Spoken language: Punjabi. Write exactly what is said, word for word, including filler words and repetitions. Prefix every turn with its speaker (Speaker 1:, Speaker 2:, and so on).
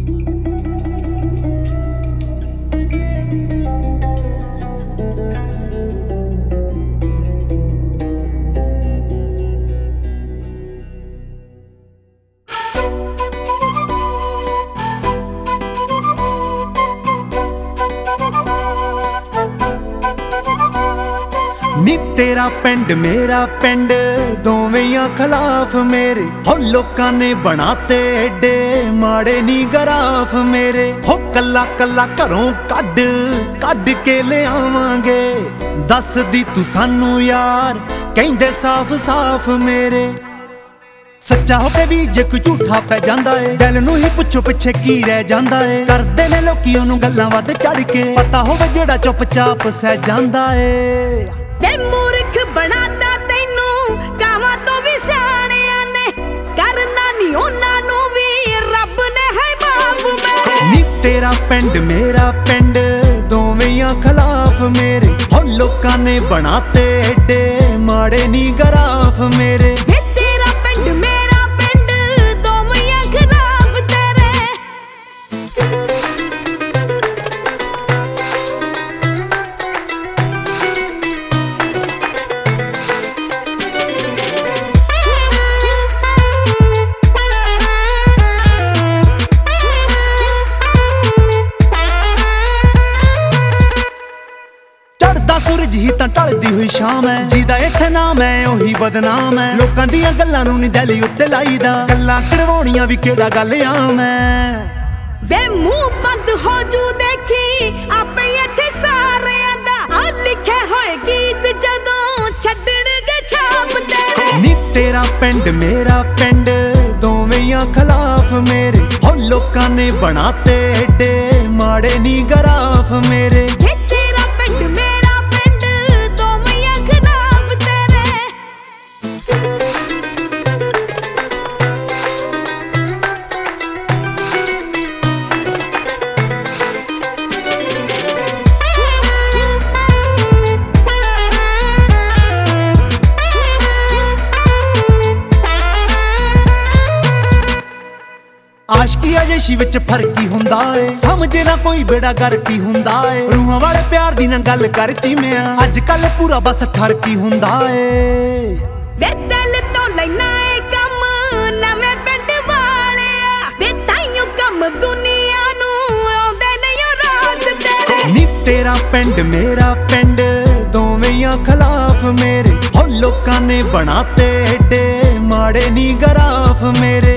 Speaker 1: ਨੀ ਤੇਰਾ ਪਿੰਡ ਮੇਰਾ ਪਿੰਡ ਦੋਵੇਂ ਖਿਲਾਫ ਮੇਰੇ ਹੋ ਲੋਕਾਂ ਨੇ ਬਣਾਤੇ ਏਡੇ ਮਾੜੇ ਨੀ ਗਰਾਫ ਮੇਰੇ ਹੋ ਕੱਲਾ ਕੱਲਾ ਘਰੋਂ ਕੱਢ ਕੱਢ ਕੇ ਲਿਆਵਾਂਗੇ ਦੱਸਦੀ ਤੂੰ ਸਾਨੂੰ ਯਾਰ ਕਹਿੰਦੇ ਸਾਫ਼ ਸਾਫ਼ ਮੇਰੇ ਸੱਚਾ ਹੋ ਕੇ ਵੀ ਜੇ ਕੋਈ ਝੂਠਾ ਪੈ ਜਾਂਦਾ ਏ ਦਿਲ ਨੂੰ ਹੀ ਪੁੱਛੋ ਪਿੱਛੇ ਕੀ ਰਹਿ ਜਾਂਦਾ ਏ ਕਰਦੇ ਨੇ ਲੋਕੀ ਉਹਨੂੰ ਗੱਲਾਂ ਵੱਧ ਚੜ ਕੇ ਪਤਾ ਹੋਵੇ ਜਿਹੜਾ ਚੁੱਪਚਾਪ ਸਹਿ ਜਾਂਦਾ ਏ
Speaker 2: ਵੇ ਮੂਰਖ ਬਣਾਤਾ ਤੈਨੂੰ ਕਾਵਾਂ ਤੋਂ ਵੀ ਸਿਆਣਿਆਂ ਨੇ ਕਰਨਾ ਨੀ ਉਹਨਾਂ ਨੂੰ ਵੀ ਰੱਬ ਨੇ ਹੈ ਬਾਪ ਮੇਰੇ
Speaker 1: ਨੀ ਤੇਰਾ ਪਿੰਡ ਮੇਰਾ ਪਿੰਡ ਦੋਵੇਂ ਖਿਲਾਫ ਮੇਰੇ ਹੋ ਲੋਕਾਂ ਨੇ ਬਣਾਤੇ ਏਡੇ ਮਾੜੇ ਨੀ ਗਰਾਫ ਮੇਰੇ
Speaker 2: ਵੇ ਤੇਰਾ ਪਿੰਡ ਮੇਰਾ ਪਿੰਡ ਦੋਵੇਂ ਖਿਲਾਫ ਤੇਰੇ
Speaker 1: ਸੂਰਜ ਹੀ ਤਾਂ ਢਲਦੀ ਹੋਈ ਸ਼ਾਮ ਹੈ ਜਿਹਦਾ ਇੱਥੇ ਨਾਮ ਹੈ ਉਹੀ ਬਦਨਾਮ ਹੈ ਲੋਕਾਂ ਦੀਆਂ ਗੱਲਾਂ ਨੂੰ ਨਹੀਂ ਦਿਲ ਉੱਤੇ ਲਾਈਦਾ ਗੱਲਾਂ ਕਰਵਾਉਣੀਆਂ ਵੀ ਕਿਹੜਾ ਗੱਲ ਆਮ ਹੈ
Speaker 2: ਵੇ ਮੂੰਹ ਬੰਦ ਹੋ ਜੂ ਦੇਖੀ ਆਪੇ ਇੱਥੇ ਸਾਰਿਆਂ ਦਾ ਆ ਲਿਖੇ ਹੋਏ ਗੀਤ ਜਦੋਂ ਛੱਡਣਗੇ ਛਾਪ ਤੇਰੇ
Speaker 1: ਨੀ ਤੇਰਾ ਪਿੰਡ ਮੇਰਾ ਪਿੰਡ ਦੋਵੇਂ ਖਿਲਾਫ ਮੇਰੇ ਹੋ ਲੋਕਾਂ ਨੇ ਬਣਾਤੇ ਏਡੇ ਮਾੜੇ ਨੀ ਗਰਾਫ ਮੇਰੇ
Speaker 2: ਵੇ ਤੇਰਾ ਪਿੰਡ ਮੇਰਾ ਪਿੰਡ ਦੋਵੇਂ ਖਿਲਾਫ ਤੇਰੇ
Speaker 1: ਆਸ਼ਕੀ ਅਜੇਸ਼ੀ ਵਿੱਚ ਫਰਕ ਹੀ ਹੁੰਦਾ ਏ ਸਮਝੇ ਨਾ ਕੋਈ ਬੇੜਾ ਗਰਕ ਹੀ ਹੁੰਦਾ ਏ ਰੂਹਾਂ ਵਾਲੇ ਪਿਆਰ ਦੀ ਨਾ ਗੱਲ ਕਰ ਚੀਮਿਆ ਅੱਜ ਕੱਲ ਪੂਰਾ ਬਸ ਠਰਕ ਹੀ ਹੁੰਦਾ ਏ
Speaker 2: ਵੇ ਦਿਲ ਤੋਂ ਲੈਣਾ ਏ ਕੰਮ ਨਵੇਂ ਪਿੰਡ ਵਾਲਿਆ ਵੇ ਤਾਈਓ ਕੰਮ ਦੁਨੀਆ ਨੂੰ ਆਉਂਦੇ ਨਹੀਂ ਰਾਸ ਤੇਰੇ
Speaker 1: ਨੀ ਤੇਰਾ ਪਿੰਡ ਮੇਰਾ ਪਿੰਡ ਦੋਵੇਂ ਖਿਲਾਫ ਮੇਰੇ ਹੋ ਲੋਕਾਂ ਨੇ ਬਣਾਤੇ ਏਡੇ ਮਾੜੇ ਨੀ ਗਰਾਫ ਮੇਰੇ